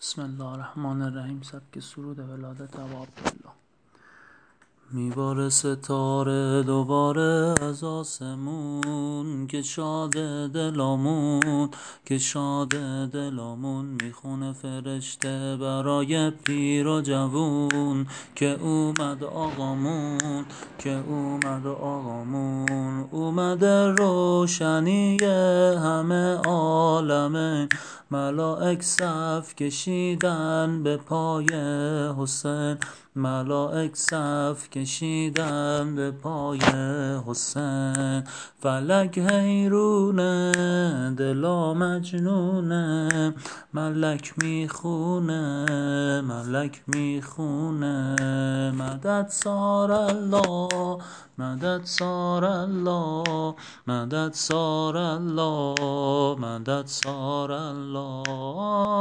بسم الله الرحمن الرحیم. سبک سرود ولادت ابا عبدالله. میباره ستاره دوباره از آسمون، که شاد دلامون، که شاد دلامون. میخونه فرشته برای پیر و جوون، که اومد آقامون، که اومد آقامون. اومده روشنی همه عالمه، ملائک صف کشیدن به پای حسین، ملائک صف کشیدن به پای حسین. فلک حیرونه دلا مجنونه، ملک میخونه، ملک میخونه. مدد سار الله، مدد سار الله، مدد سار الله، مدد سار الله.